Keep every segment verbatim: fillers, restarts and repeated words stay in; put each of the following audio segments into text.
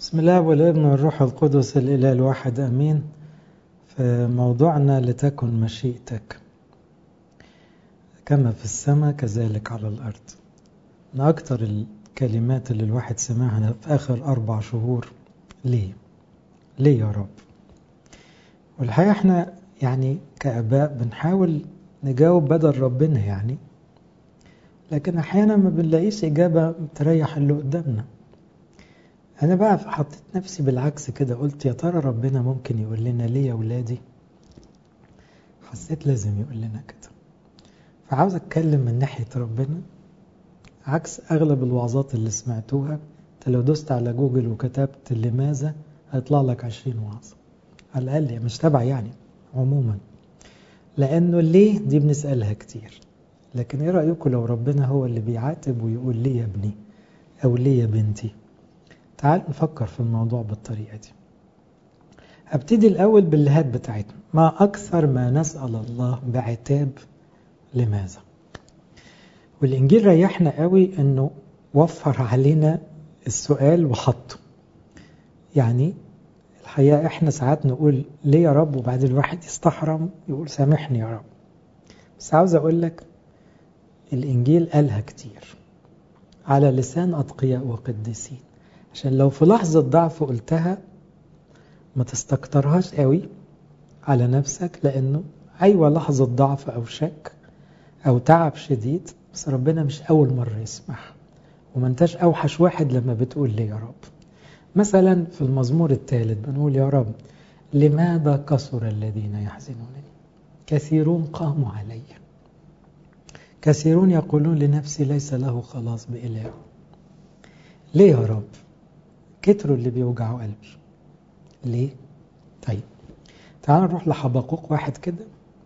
بسم الله والابن والروح القدس الإله الواحد أمين. في موضوعنا لتكن مشيئتك كما في السماء كذلك على الأرض. من أكتر الكلمات اللي الواحد سمعها في آخر أربع شهور ليه؟ ليه يا رب؟ والحقيقة احنا يعني كآباء بنحاول نجاوب بدل ربنا يعني، لكن أحيانا ما بنلاقيش إجابة تريح اللي قدامنا. أنا بقى حطيت نفسي بالعكس كده، قلت يا ترى ربنا ممكن يقول لنا ليه يا ولادي؟ حسيت لازم يقول لنا كده، فعاوز أتكلم من ناحية ربنا عكس أغلب الوعظات اللي سمعتوها. أنت لو دوست على جوجل وكتبت لماذا هيطلع لك عشرين وعظة على الأقل، مش تبع يعني عموما، لأنه ليه دي بنسألها كتير. لكن إيه رأيكم لو ربنا هو اللي بيعاتب ويقول ليه يا ابني أو ليه يا بنتي؟ تعال نفكر في الموضوع بالطريقة دي. هبتدي الأول باللهات بتاعتنا. ما أكثر ما نسأل الله بعتاب لماذا؟ والإنجيل ريحنا قوي أنه وفر علينا السؤال وحطه. يعني الحقيقة إحنا ساعات نقول ليه يا رب، وبعد الواحد يستحرم يقول سامحني يا رب. بس عاوز أقول لك الإنجيل قالها كتير على لسان أتقياء وقديسين، عشان لو في لحظة ضعف قلتها ما تستكترهاش قوي على نفسك، لأنه أيوة لحظة ضعف أو شك أو تعب شديد، بس ربنا مش أول مرة يسمح، وما انتش أوحش واحد لما بتقول لي يا رب. مثلا في المزمور الثالث بنقول يا رب لماذا كثر الذين يحزنونني، كثيرون قاموا علي، كثيرون يقولون لنفسي ليس له خلاص بإله. ليه يا رب؟ كتروا اللي بيوجعوا قلبي. ليه؟ طيب تعال نروح لحبقوق واحد كده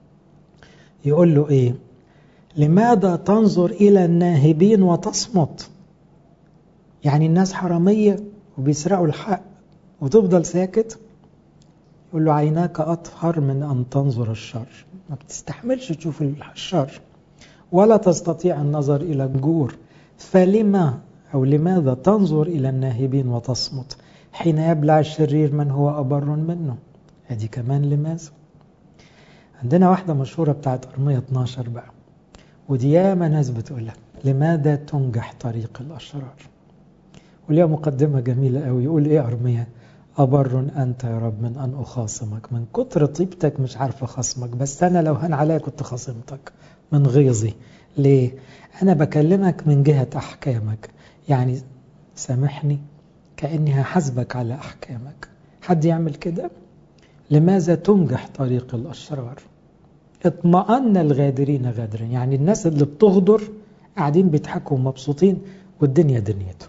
يقول له ايه؟ لماذا تنظر إلى الناهبين وتصمت؟ يعني الناس حرامية وبيسرقوا الحق وتفضل ساكت؟ يقول له عيناك أطهر من أن تنظر الشر، ما بتستحملش تشوف الشر ولا تستطيع النظر إلى الجور، فلما أو لماذا تنظر إلى الناهبين وتصمت حين يبلع الشرير من هو أبر منه؟ هذه كمان لماذا. عندنا واحدة مشهورة بتاعت أرمية اثناشر بقى، ودي ياما ناس بتقولها لماذا تنجح طريق الأشرار، وليها مقدمة جميلة قوي. يقول إيه أرمية؟ أبر أنت يا رب من أن أخاصمك، من كتر طيبتك مش عارف أخاصمك، بس أنا لو هن عليا كنت خاصمتك من غيظي. ليه؟ أنا بكلمك من جهة أحكامك، يعني سامحني كأني هحاسبك على أحكامك. حد يعمل كده؟ لماذا تنجح طريق الأشرار؟ اطمأن الغادرين غادرا، يعني الناس اللي بتغدر قاعدين بيضحكوا ومبسوطين والدنيا دنيته.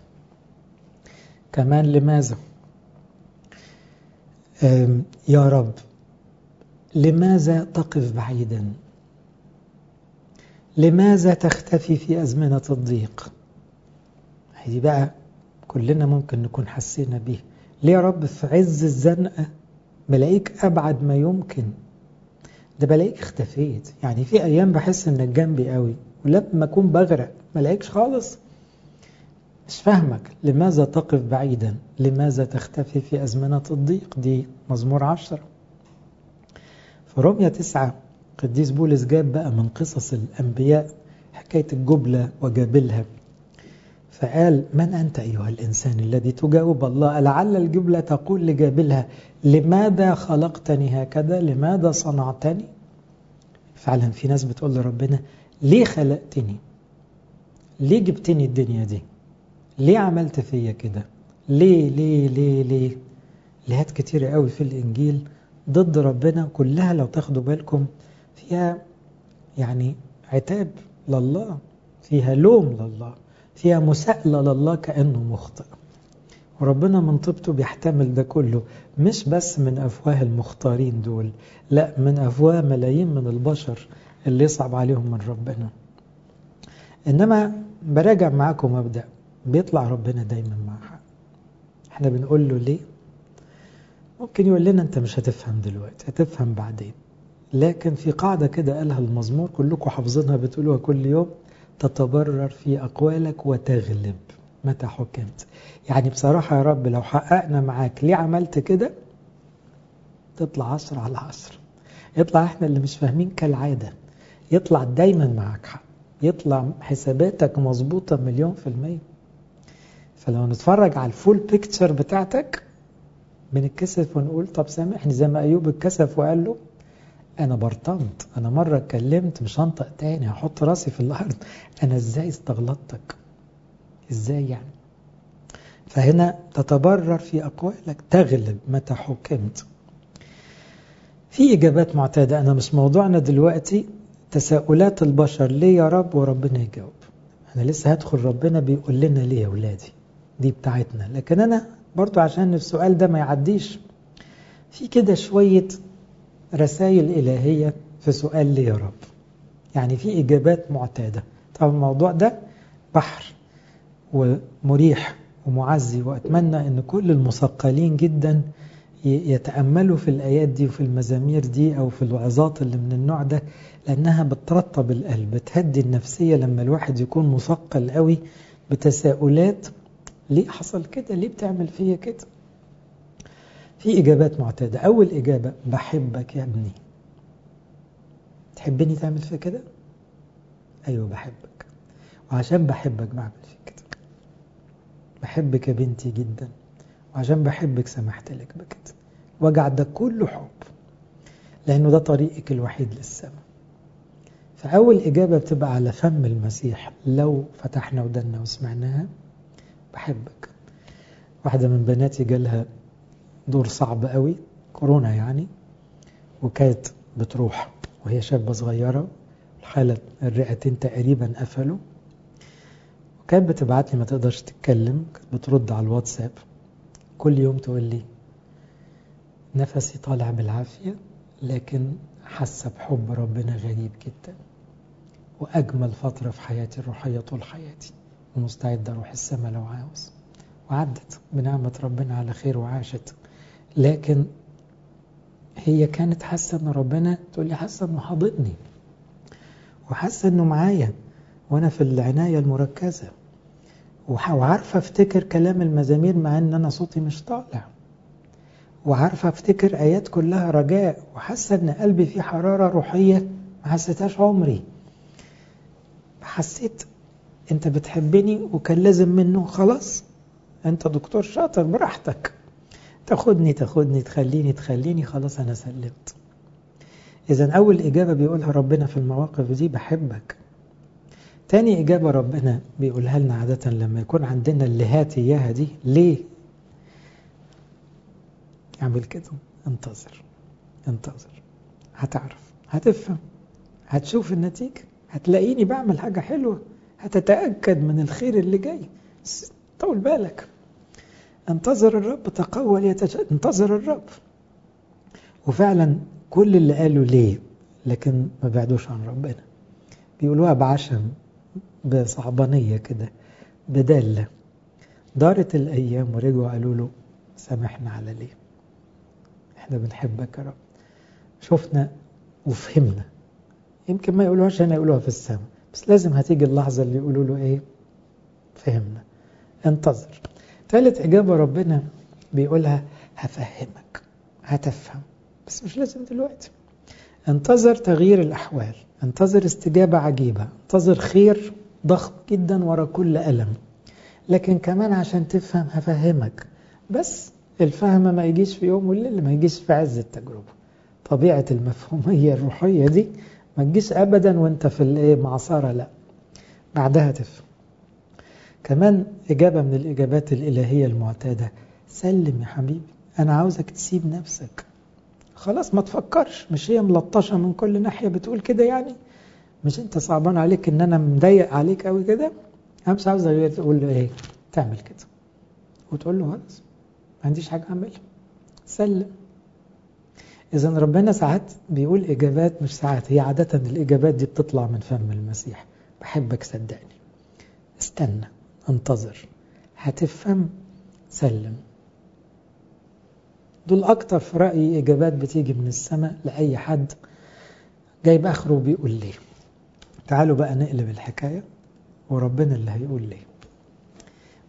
كمان لماذا يا رب لماذا تقف بعيدا؟ لماذا تختفي في أزمنة الضيق؟ هذه بقى كلنا ممكن نكون حسينا به. ليه يا رب في عز الزنقة بلاقيك أبعد ما يمكن؟ ده بلاقيك اختفيت، يعني في أيام بحس إنك جنبي قوي، ولما أكون بغرق ملاقيكش خالص. مش فاهمك، لماذا تقف بعيدا؟ لماذا تختفي في أزمنة الضيق؟ دي مزمور عشرة. في رومية تسعة قديس بولس جاب بقى من قصص الأنبياء حكاية الجبلة وجابلها، فقال من أنت أيها الإنسان الذي تجاوب الله؟ لعل الجبلة تقول لجابلها لماذا خلقتني هكذا؟ لماذا صنعتني؟ فعلا في ناس بتقول لربنا ليه خلقتني؟ ليه جبتني الدنيا دي؟ ليه عملت فيا كده؟ ليه ليه ليه ليه؟ ليهات كتيرة قوي في الإنجيل ضد ربنا، كلها لو تاخدوا بالكم فيها يعني عتاب لله، فيها لوم لله، فيها مساءلة لله كأنه مخطئ. وربنا من طيبته بيحتمل ده كله، مش بس من أفواه المختارين دول، لا من أفواه ملايين من البشر اللي يصعب عليهم من ربنا. إنما براجع معاكم مبدأ، بيطلع ربنا دايما مع حق. احنا بنقول له ليه؟ ممكن يقول لنا انت مش هتفهم دلوقتي، هتفهم بعدين. لكن في قاعدة كده قالها المزمور كلكم حافظينها بتقولوها كل يوم: تتبرر في أقوالك وتغلب. متى حكمت. يعني بصراحة يا رب لو حققنا معاك ليه عملت كده، تطلع عشرة على عشرة. يطلع احنا اللي مش فاهمين كالعادة، يطلع دايما معاك حق، يطلع حساباتك مظبوطة مليون في المية. فلو نتفرج على الفول بيكتشر بتاعتك بنتكسف ونقول طب سامحني، زي ما أيوب اتكسف وقال له أنا برطمت، أنا مرة اتكلمت مش هنطق تاني، هحط راسي في الأرض، أنا إزاي استغلطتك، إزاي يعني. فهنا تتبرر في أقوالك، تغلب متى حكمت. في إجابات معتادة، أنا مش موضوعنا دلوقتي تساؤلات البشر ليه يا رب، وربنا يجاوب. أنا لسه هدخل ربنا بيقول لنا ليه يا ولادي، دي بتاعتنا. لكن أنا برضو عشان السؤال ده ما يعديش، في كده شوية رسائل إلهية في سؤال ليه يا رب. يعني في إجابات معتادة. طبعا الموضوع ده بحر ومريح ومعزي، وأتمنى أن كل المثقلين جدا يتأملوا في الآيات دي وفي المزامير دي أو في الوعظات اللي من النوع ده، لأنها بترطب القلب، بتهدي النفسية لما الواحد يكون مثقل قوي بتساؤلات ليه حصل كده، ليه بتعمل فيا كده. في إجابات معتادة. أول إجابة بحبك يا ابني. تحبني تعمل فيا كده؟ أيوة بحبك، وعشان بحبك بعمل فيك كده. بحبك يا بنتي جدا، وعشان بحبك سمحت لك بكده. وجع ده كله حب، لأنه ده طريقك الوحيد للسماء. فأول إجابة بتبقى على فم المسيح لو فتحنا ودنا وسمعناها، بحبك. واحدة من بناتي جالها دور صعب قوي، كورونا يعني، وكانت بتروح وهي شابة صغيرة، الحالة الرئتين تقريبا قفلوا، وكانت بتبعت لي ما تقدرش تتكلم، كانت بترد على الواتساب كل يوم تقول لي نفسي طالع بالعافية، لكن حاسة بحب ربنا غريب جدا، وأجمل فترة في حياتي الروحية طول حياتي، ومستعد أروح السماء لو عاوز. وعدت بنعمة ربنا على خير وعاشت. لكن هي كانت حاسة أن ربنا، تقول لي حاسة أنه حاضني، وحاسة أنه معايا وأنا في العناية المركزة، وعارفة افتكر كلام المزامير مع أن أنا صوتي مش طالع، وعارفة افتكر آيات كلها رجاء، وحاسة أن قلبي فيه حرارة روحية ما حسيتهاش عمري. حسيت أنت بتحبني وكان لازم منه خلاص، أنت دكتور شاطر براحتك، تاخدني تاخدني تخليني تخليني خلاص أنا سلمت. إذن أول إجابة بيقولها ربنا في المواقف دي بحبك. تاني إجابة ربنا بيقولها لنا عادة لما يكون عندنا اللي هات إياها دي، ليه اعمل كده؟ انتظر انتظر، هتعرف، هتفهم، هتشوف النتيجة، هتلاقيني بعمل حاجة حلوة، هتتأكد من الخير اللي جاي. طول بالك، انتظر الرب، تقوى يتشاء، انتظر الرب. وفعلا كل اللي قالوا ليه لكن ما بعدوش عن ربنا، بيقولوها بعشم، بصعبانية كده، بدالة. دارت الأيام ورجعوا قالوا له سامحنا على ليه، احنا بنحبك يا رب، شفنا وفهمنا. يمكن ما يقولوهاش هنا، يقولوها في السماء، بس لازم هتيجي اللحظة اللي يقولوا له ايه، فهمنا، انتظر. ثالث إجابة ربنا بيقولها هفهمك، هتفهم، بس مش لازم دلوقتي. انتظر تغيير الأحوال، انتظر استجابة عجيبة، انتظر خير ضخم جدا ورا كل ألم. لكن كمان عشان تفهم هفهمك، بس الفهم ما يجيش في يوم وليلة، ما يجيش في عز التجربة. طبيعة المفهومية الروحية دي ما تجيش أبدا وانت في المعصرة، لا، بعدها تفهم. كمان إجابة من الإجابات الإلهية المعتادة، سلم يا حبيبي، أنا عاوزك تسيب نفسك، خلاص ما تفكرش، مش هي ملطشة من كل ناحية بتقول كده يعني، مش انت صعبان عليك ان انا مضايق عليك قوي كده، انا مش عاوز تقول له ايه، تعمل كده وتقول له خلاص ما عنديش حاجة اعملها، سلم. اذا ربنا ساعات بيقول اجابات، مش ساعات، هي عادة الاجابات دي بتطلع من فم المسيح، بحبك صدقني، استنى، انتظر، هتفهم، سلم. دول اكتر في رأيي اجابات بتيجي من السماء لأي حد جايب اخره بيقول ليه. تعالوا بقى نقلب الحكاية وربنا اللي هيقول ليه.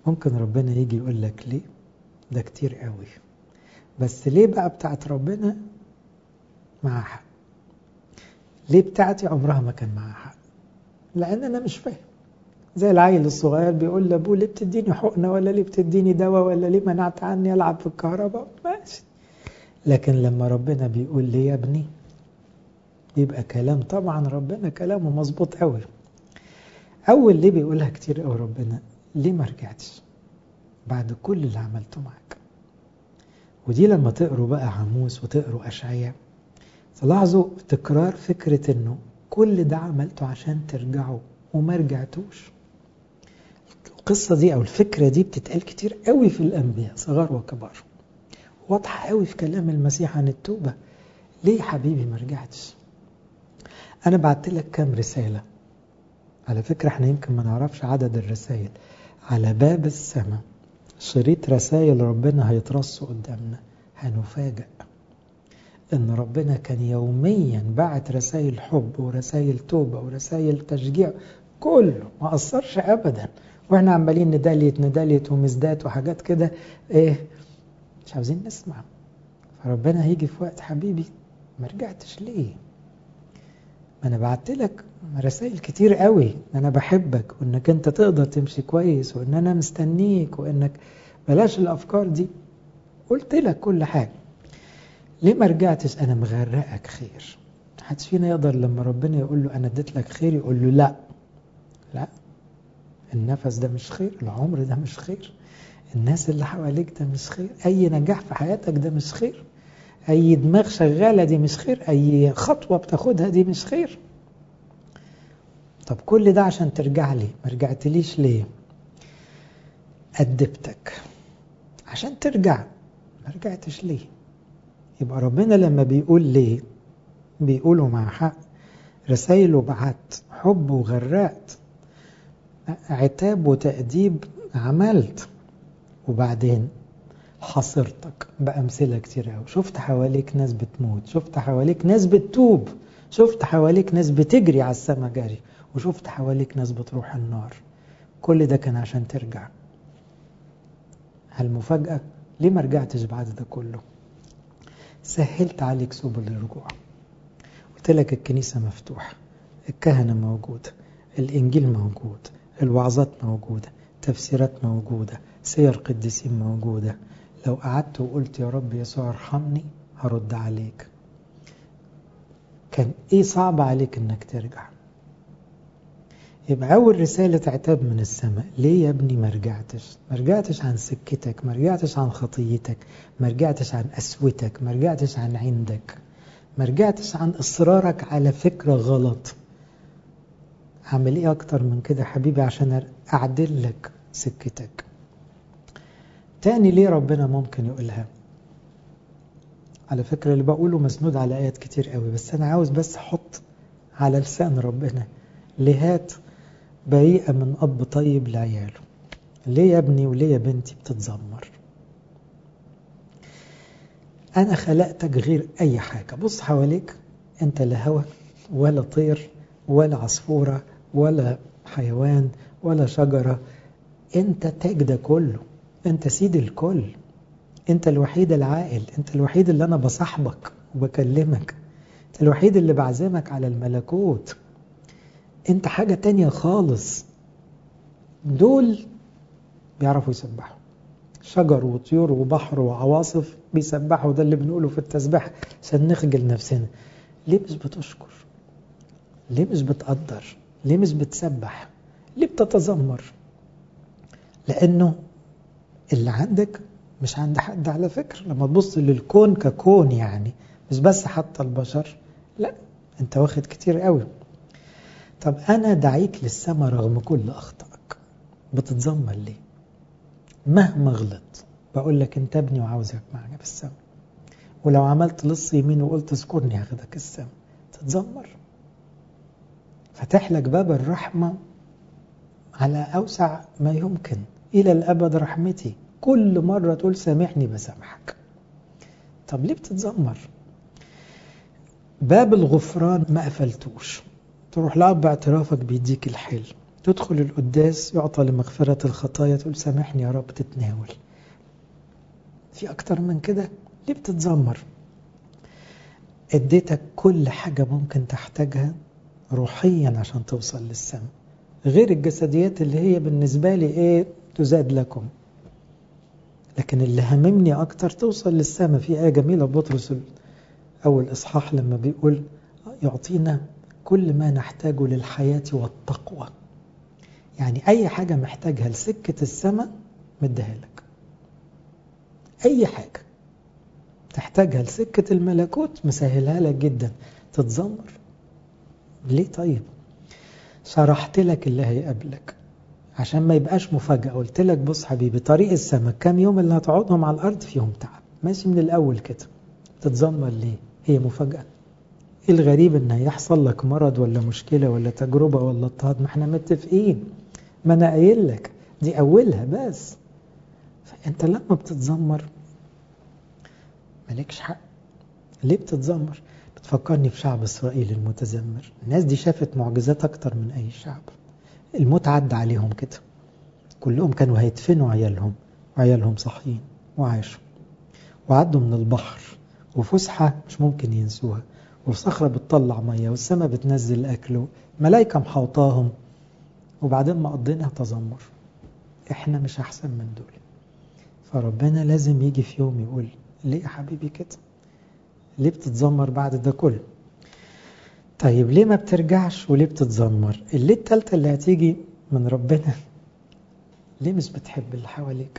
ممكن ربنا يجي يقول لك ليه؟ ده كتير قوي. بس ليه بقى بتاعت ربنا معها حق؟ ليه بتاعتي عمرها ما كان معها حق؟ لأن أنا مش فاهم. زي العيل الصغير بيقول لأبوه ليه بتديني حقنة، ولا ليه بتديني دواء، ولا ليه منعت عني ألعب في الكهرباء؟ ماشي. لكن لما ربنا بيقول لي يا ابني، يبقى كلام طبعا ربنا كلامه مظبوط قوي. أول ليه بيقولها كتير قوي ربنا، ليه ما رجعتش بعد كل اللي عملته معك؟ ودي لما تقروا بقى عموس وتقروا أشعياء تلاحظوا تكرار فكرة انه كل ده عملته عشان ترجعوا وما رجعتوش. القصة دي او الفكرة دي بتتقال كتير قوي في الأنبياء صغار وكبار، واضحة قوي في كلام المسيح عن التوبة. ليه يا حبيبي ما رجعتش؟ أنا بعت لك كام رسالة، على فكرة احنا يمكن ما نعرفش عدد الرسائل. على باب السماء شريط رسائل ربنا هيترصوا قدامنا، هنفاجأ ان ربنا كان يوميا بعت رسائل حب ورسائل توبة ورسائل تشجيع، كله ما قصرش ابدا. واحنا عمالين نداليت نداليت ومزدات وحاجات كده، ايه مش عاوزين نسمع. فربنا هيجي في وقت حبيبي ما رجعتش ليه؟ ما انا بعت لك رسائل كتير قوي ان انا بحبك وانك انت تقدر تمشي كويس وان انا مستنيك وانك بلاش الافكار دي، قلت لك كل حاجة. ليه ما رجعتش؟ انا مغرقك خير. محدش فينا يقدر لما ربنا يقول له انا اديت لك خير يقول له لا لا، النفس ده مش خير، العمر ده مش خير، الناس اللي حواليك ده مش خير، اي نجاح في حياتك ده مش خير، اي دماغ شغالة دي مش خير، اي خطوة بتاخدها دي مش خير. طب كل ده عشان ترجع لي، ما رجعتليش ليه؟ أدبتك عشان ترجع، ما رجعتش ليه؟ يبقى ربنا لما بيقول ليه بيقوله مع حق. رسائله بعت حب وغرقت، عتاب وتأديب عملت، وبعدين حصرتك بأمثلة كتير قوي. شفت حواليك ناس بتموت، شفت حواليك ناس بتتوب، شفت حواليك ناس بتجري على السما جري، وشفت حواليك ناس بتروح النار. كل ده كان عشان ترجع. هالمفاجأة ليه ما رجعتش بعد ده كله؟ سهلت عليك سبل الرجوع، قلت لك الكنيسة مفتوحة، الكهنة موجودة، الإنجيل موجود، الوعظات موجودة، تفسيرات موجودة، سير قديسين موجودة. لو قعدت وقلت يا رب يسوع ارحمني هرد عليك. كان ايه صعب عليك انك ترجع؟ يبقى أول رسالة عتاب من السماء، ليه يا ابني ما رجعتش؟ ما رجعتش عن سكتك، ما رجعتش عن خطيتك، ما رجعتش عن قسوتك، ما رجعتش عن عندك، ما رجعتش عن إصرارك على فكرة غلط. عمل ايه أكتر من كده حبيبي عشان أعدل لك سكتك؟ تاني ليه ربنا ممكن يقولها؟ على فكرة اللي بقوله مسنود على آيات كتير قوي، بس أنا عاوز بس أحط على لسان ربنا ليهات بريئة من أب طيب لعياله. ليه يا ابني وليه يا بنتي بتتذمر؟ أنا خلقتك غير أي حاجة. بص حواليك، أنت لا هوا ولا طير ولا عصفورة ولا حيوان ولا شجرة، أنت تاج ده كله، أنت سيد الكل، أنت الوحيد العاقل، أنت الوحيد اللي أنا بصاحبك وبكلمك، أنت الوحيد اللي بعزمك على الملكوت، أنت حاجة تانية خالص. دول بيعرفوا يسبحوا، شجر وطيور وبحر وعواصف بيسبحوا، ده اللي بنقوله في التسبيح عشان نخجل نفسنا. ليه مش بتشكر؟ ليه مش بتقدر؟ ليه مش بتسبح؟ ليه بتتذمر؟ لأنه اللي عندك مش عند حد على فكرة. لما تبص للكون ككون، يعني مش بس حتى البشر، لا انت واخد كتير قوي. طب أنا دعيك للسما رغم كل أخطائك، بتتذمر ليه؟ مهما غلط بقول لك انت ابني وعاوزك معنا في السما، ولو عملت لص يمين وقلت اذكرني هاخدك السما، تتذمر؟ فتح لك باب الرحمة على أوسع ما يمكن، إلى الأبد رحمتي، كل مرة تقول سامحني بسامحك. طب ليه بتتذمر؟ باب الغفران ما قفلتوش، تروح لأب اعترافك بيديك الحل، تدخل القداس يعطى لمغفرة الخطايا، تقول سامحني يا رب، تتناول. في أكتر من كده؟ ليه بتتذمر؟ اديتك كل حاجة ممكن تحتاجها روحيا عشان توصل للسماء، غير الجسديات اللي هي بالنسبة لي ايه، تزاد لكم. لكن اللي هممني أكتر توصل للسماء. في آية جميلة بطرس أول إصحاح لما بيقول يعطينا كل ما نحتاجه للحياة والتقوى. يعني أي حاجة محتاجها لسكة السماء مديها لك. أي حاجة تحتاجها لسكة الملكوت مسهلها لك جدا. تتذمر ليه؟ طيب شرحت لك اللي هيقابلك عشان ما يبقاش مفاجأة. قلت لك بص حبيبي، طريق السماء كام يوم اللي هتقعدهم على الأرض فيهم تعب، ماشي من الأول كده. تتذمر ليه؟ هي مفاجأة. ايه الغريب ان يحصل لك مرض ولا مشكلة ولا تجربة ولا اضطهاد؟ ما احنا متفقين، ما انا قايل لك دي اولها بس. فانت لما بتتذمر مالكش حق. ليه بتتذمر؟ بتفكرني في شعب اسرائيل المتذمر. الناس دي شافت معجزات اكتر من اي شعب. الموت عدى عليهم كده، كلهم كانوا هيدفنوا عيالهم وعيالهم صحيين وعاشوا، وعدوا من البحر وفسحة مش ممكن ينسوها، والصخرة بتطلع مية والسماء بتنزل أكله، ملايكة محوطاهم، وبعدين ما قضينا تذمر. احنا مش أحسن من دول. فربنا لازم يجي في يوم يقول ليه يا حبيبي كده؟ ليه بتتذمر بعد ده كله؟ طيب ليه ما بترجعش وليه بتتذمر؟ اللي التالتة اللي هتيجي من ربنا، ليه مش بتحب اللي حواليك؟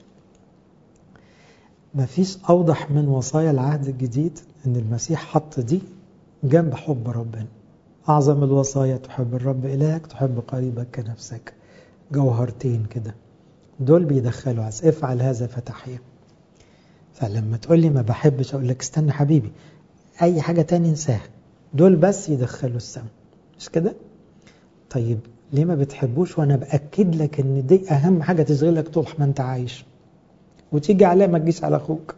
مفيش أوضح من وصايا العهد الجديد أن المسيح حط دي جنب حب ربنا. أعظم الوصايا تحب الرب إلهك، تحب قريبك كنفسك. جوهرتين كده، دول بيدخلوا عز افعل هذا فتحيا. فلما تقول لي ما بحبش، أقول لك استنى حبيبي، أي حاجة تاني انساها، دول بس يدخلوا السماء، مش كده؟ طيب ليه ما بتحبوش وأنا بأكد لك أن دي أهم حاجة تشغلك طول ما أنت عايش، وتيجي عليه ما تجيش على أخوك؟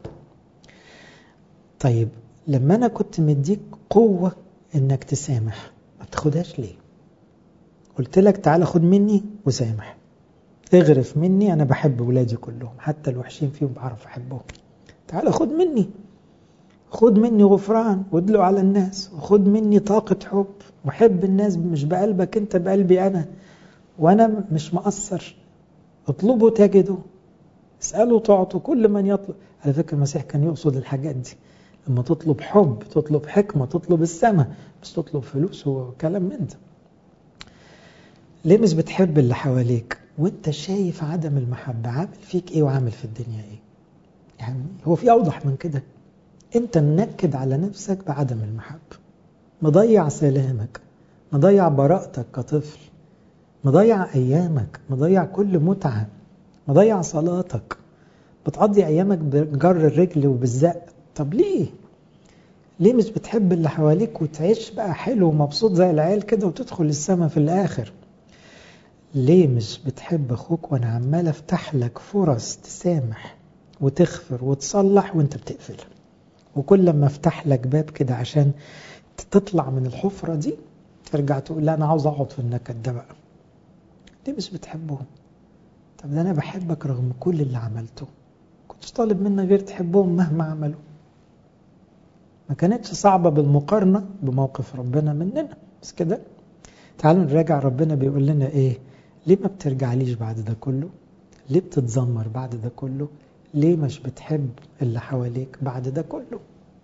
طيب لما أنا كنت مديك قوة إنك تسامح، ما بتاخدهاش ليه؟ قلت لك تعال خد مني وسامح، اغرف مني، أنا بحب ولادي كلهم حتى الوحشين فيهم بعرف أحبهم. تعال خد مني، خد مني غفران وادلوا على الناس، وخد مني طاقة حب وحب الناس مش بقلبك انت، بقلبي أنا، وأنا مش مقصر. اطلبوا تجدوا، اسألوا تعطوا، كل من يطلب. على فكرة المسيح كان يقصد الحاجات دي. لما تطلب حب، تطلب حكمة، تطلب السماء، بس تطلب فلوس وكلام من ده. ليه مش بتحب اللي حواليك وانت شايف عدم المحبة عامل فيك ايه وعامل في الدنيا ايه؟ يعني هو في اوضح من كده؟ انت منكد على نفسك بعدم المحبة، مضيع سلامك، مضيع براءتك كطفل، مضيع ايامك، مضيع كل متعة، مضيع صلاتك، بتقضي ايامك بجر الرجل وبالزق. طب ليه؟ ليه مش بتحب اللي حواليك وتعيش بقى حلو ومبسوط زي العيال كده وتدخل السما في الآخر؟ ليه مش بتحب أخوك وأنا عمال أفتح لك فرص تسامح وتغفر وتصلح وانت بتقفلها؟ وكل ما افتح لك باب كده عشان تطلع من الحفرة دي ترجع تقول لا أنا عاوز أقعد في النكد ده بقى. ليه مش بتحبهم؟ طب ده أنا بحبك رغم كل اللي عملته، كنتش طالب منك غير تحبهم مهما عملوا. ما كانتش صعبة بالمقارنة بموقف ربنا مننا، بس كده. تعالوا نراجع ربنا بيقول لنا ايه. ليه ما بترجعليش بعد ده كله؟ ليه بتتذمر بعد ده كله؟ ليه مش بتحب اللي حواليك بعد ده كله؟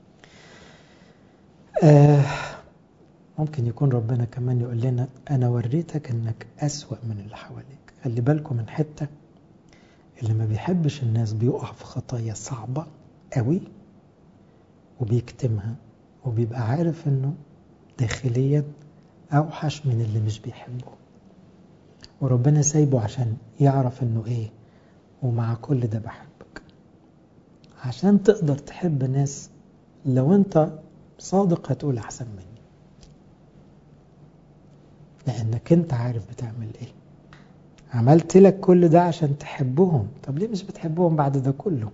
آه ممكن يكون ربنا كمان يقول لنا انا وريتك انك اسوأ من اللي حواليك. خلي بالكم من حتة، اللي ما بيحبش الناس بيقع في خطايا صعبة قوي وبيكتمها، وبيبقى عارف انه داخليا اوحش من اللي مش بيحبه، وربنا سايبه عشان يعرف انه ايه. ومع كل ده بحبك عشان تقدر تحب ناس. لو انت صادق هتقول احسن مني، لانك انت عارف بتعمل ايه. عملت لك كل ده عشان تحبهم، طب ليه مش بتحبهم بعد ده كله؟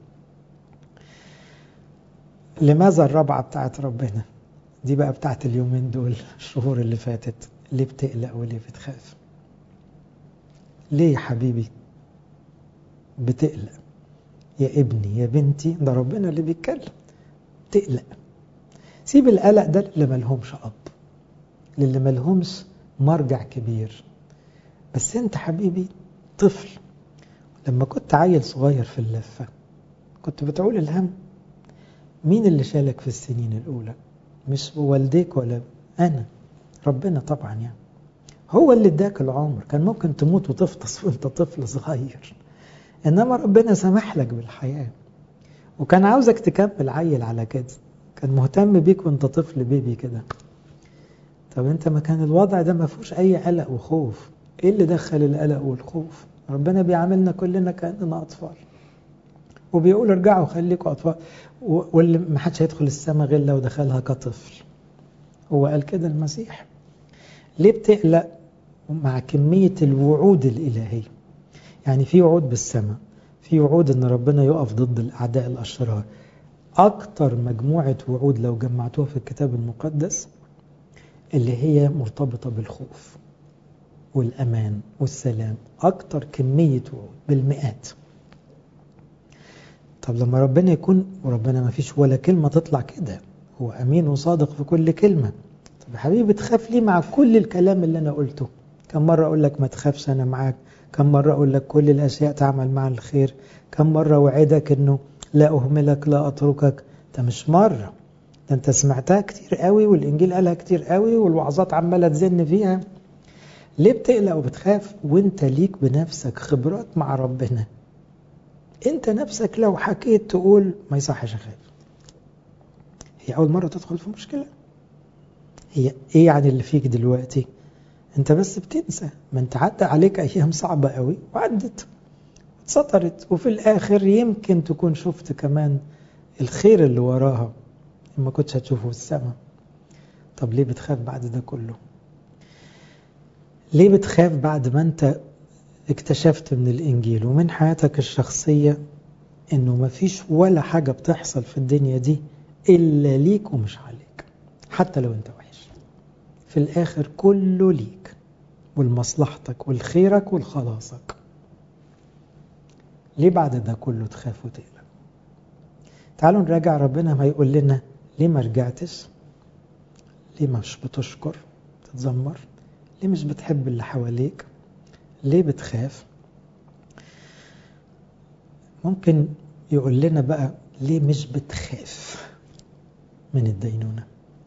لماذا الرابعة بتاعت ربنا دي بقى بتاعت اليومين دول الشهور اللي فاتت؟ ليه بتقلق وليه بتخاف؟ ليه يا حبيبي بتقلق؟ يا ابني يا بنتي، ده ربنا اللي بيتكلم. تقلق، سيب القلق ده اللي ملهمش أب، للي ملهمش مرجع كبير. بس انت حبيبي طفل، لما كنت عيل صغير في اللفة كنت بتعول الهم. مين اللي شالك في السنين الأولى؟ مش والديك ولا أنا، ربنا طبعا. يعني هو اللي اداك العمر، كان ممكن تموت وتفطس وانت طفل صغير، إنما ربنا سمح لك بالحياة، وكان عاوزك تكمل عيل على كده، كان مهتم بيك وانت طفل بيبي كده. طب انت ما كان الوضع ده ما فيهوش اي قلق وخوف، ايه اللي دخل القلق والخوف؟ ربنا بيعاملنا كلنا كأننا أطفال، وبيقول ارجعوا خليكوا أطفال، واللي ما حدش هيدخل السماء غير لو دخلها كطفل. هو قال كده المسيح. ليه بتقلق مع كمية الوعود الإلهية؟ يعني في وعود بالسماء، في وعود ان ربنا يقف ضد الأعداء الأشرار. أكتر مجموعة وعود لو جمعتوها في الكتاب المقدس اللي هي مرتبطة بالخوف والأمان والسلام، أكتر كمية وعود بالمئات. طب لما ربنا يكون، وربنا ما فيش ولا كلمة تطلع كده، هو أمين وصادق في كل كلمة. طب حبيبي تخاف ليه مع كل الكلام اللي أنا قلته؟ كم مرة أقول لك ما تخافش أنا معاك، كم مرة أقول لك كل الأشياء تعمل مع الخير، كم مرة وعدك أنه لا أهملك لا أتركك. ده مش مرة، ده أنت سمعتها كتير قوي، والإنجيل قالها كتير قوي، والوعظات عمالة تزن فيها. ليه بتقلق وبتخاف وانت ليك بنفسك خبرات مع ربنا؟ انت نفسك لو حكيت تقول ما يصحش اخاف. هي اول مرة تدخل في مشكلة؟ هي ايه يعني اللي فيك دلوقتي؟ انت بس بتنسى، ما انت عدى عليك ايام صعبة قوي وعدت اتسطرت، وفي الاخر يمكن تكون شفت كمان الخير اللي وراها ما كنتش هتشوفه في السماء. طب ليه بتخاف بعد ده كله؟ ليه بتخاف بعد ما انت اكتشفت من الإنجيل ومن حياتك الشخصية إنه ما فيش ولا حاجة بتحصل في الدنيا دي إلا ليك ومش عليك، حتى لو أنت وحش في الآخر كله ليك ولمصلحتك والخيرك والخلاصك. ليه بعد ده كله تخاف وتقلق؟ تعالوا نراجع ربنا ما يقول لنا ليه ما رجعتش، ليه مش بتشكر تتذمر، ليه مش بتحب اللي حواليك، ليه بتخاف. ممكن يقول لنا بقى ليه مش بتخاف من الدينونة.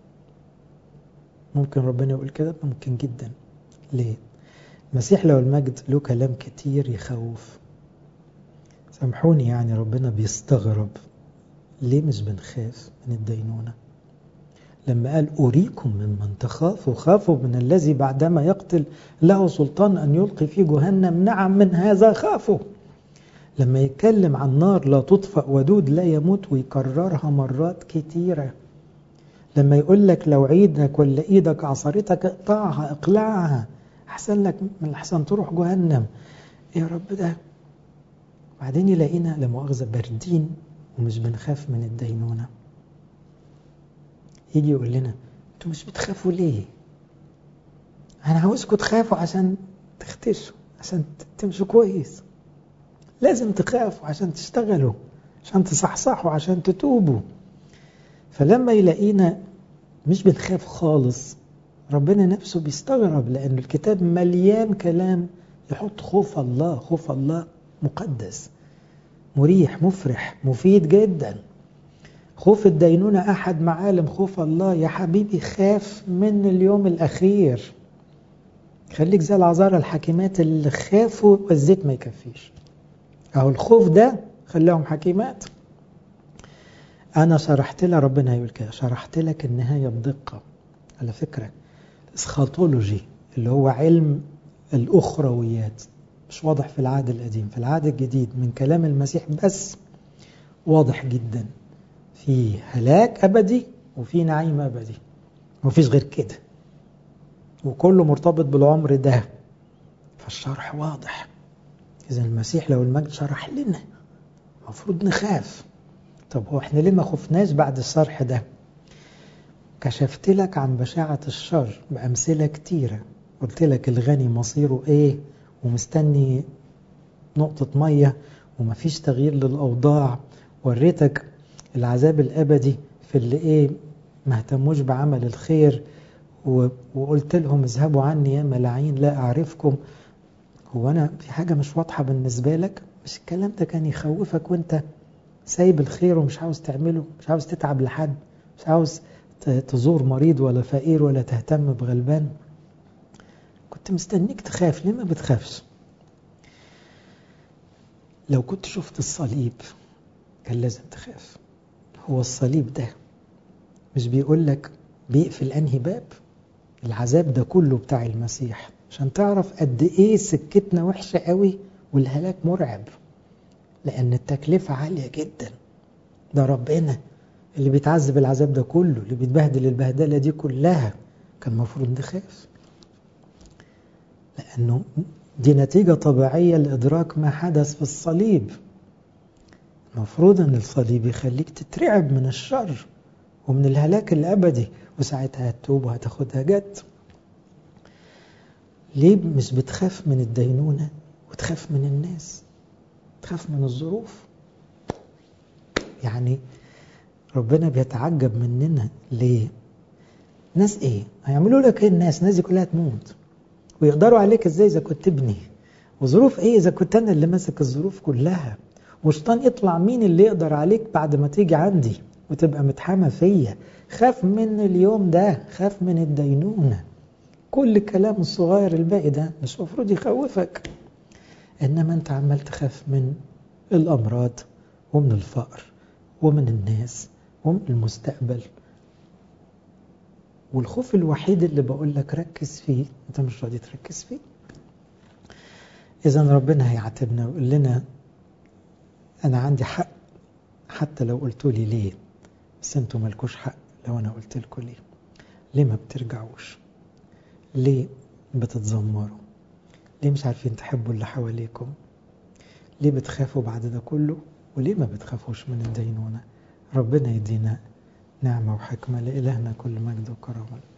ممكن ربنا يقول كده، ممكن جدا. ليه؟ المسيح له المجد له كلام كتير يخوف. سامحوني يعني ربنا بيستغرب ليه مش بنخاف من الدينونة. لما قال أريكم ممن تخافوا، خافوا من الذي بعدما يقتل له سلطان أن يلقي في جهنم، نعم من هذا خافوا. لما يتكلم عن نار لا تطفأ ودود لا يموت ويكررها مرات كتيرة. لما يقول لك لو عيدك ولا ايدك عصرتك اقطعها اقلعها، احسن لك من احسن تروح جهنم. يا رب ده. بعدين يلاقينا لمؤاخذة باردين ومش بنخاف من الدينونة. يجي يقول لنا انتوا مش بتخافوا ليه؟ انا عاوزكم تخافوا عشان تختشوا، عشان تمشوا كويس. لازم تخافوا عشان تشتغلوا، عشان تصحصحوا، عشان تتوبوا. فلما يلاقينا مش بنخاف خالص، ربنا نفسه بيستغرب، لأن الكتاب مليان كلام يحط خوف الله. خوف الله مقدس مريح مفرح مفيد جدا. خوف الدينونة أحد معالم خوف الله. يا حبيبي خاف من اليوم الأخير، خليك زي العذارى الحكيمات اللي خافوا والزيت ما يكفيش. أهو الخوف ده خلاهم حكيمات. أنا شرحت لها، ربنا يقول كده، شرحت لك النهاية بدقة. على فكرة اسخاتولوجي اللي هو علم الأخرويات مش واضح في العهد القديم، في العهد الجديد من كلام المسيح بس واضح جدا. في هلاك أبدي وفي نعيم أبدي، ومفيش غير كده، وكله مرتبط بالعمر ده. فالشرح واضح. إذا المسيح لو المجد شرح لنا المفروض نخاف. طب هو احنا ليه ما خفناش بعد الشرح ده؟ كشفت لك عن بشاعة الشر بأمثلة كتيرة. قلت لك الغني مصيره ايه ومستني نقطة مية ومفيش تغيير للأوضاع. وريتك العذاب الأبدي في اللي إيه ما اهتموش بعمل الخير، وقلت لهم اذهبوا عني يا ملاعين لا أعرفكم. هو أنا في حاجة مش واضحة بالنسبة لك؟ مش الكلام ده كان يخوفك وانت سايب الخير ومش عاوز تعمله، مش عاوز تتعب لحد، مش عاوز تزور مريض ولا فقير ولا تهتم بغلبان؟ كنت مستنيك تخاف، ليه ما بتخافش؟ لو كنت شفت الصليب كان لازم تخاف. هو الصليب ده مش بيقول لك بيقفل انهي باب؟ العذاب ده كله بتاع المسيح عشان تعرف قد ايه سكتنا وحشة قوي والهلاك مرعب، لان التكلفة عالية جدا. ده ربنا اللي بيتعذب العذاب ده كله، اللي بيتبهدل البهدلة دي كلها، كان المفروض نخاف، لانه دي نتيجة طبيعية لإدراك ما حدث في الصليب. المفروض ان الصليب يخليك تترعب من الشر ومن الهلاك الأبدي، وساعتها هتتوب وهتاخدها جد. ليه مش بتخاف من الدينونة وتخاف من الناس، تخاف من الظروف؟ يعني ربنا بيتعجب مننا ليه؟ ناس ايه هيعملوا لك ايه؟ الناس الناس دي كلها تموت، ويقدروا عليك ازاي اذا كنت ابني؟ وظروف ايه اذا كنت انا اللي ماسك الظروف كلها؟ وشيطان يطلع مين اللي يقدر عليك بعد ما تيجي عندي وتبقى متحمى فيا؟ خاف من اليوم ده، خاف من الدينونة. كل الكلام الصغير الباقي ده مش مفروض يخوفك، انما انت عمال تخاف من الامراض ومن الفقر ومن الناس ومن المستقبل. والخوف الوحيد اللي بقول لك ركز فيه انت مش راضي تركز فيه. اذا ربنا هيعاتبنا ويقول لنا انا عندي حق حتى لو قلتوا لي ليه، بس انتوا مالكوش حق لو انا قلت لكم ليه. ليه ما بترجعوش؟ ليه بتتذمروا؟ ليه مش عارفين تحبوا اللي حواليكم؟ ليه بتخافوا بعد ده كله؟ وليه ما بتخافوش من الدينونة؟ ربنا يدينا نعمة وحكمة. لإلهنا كل مجد وكرامة.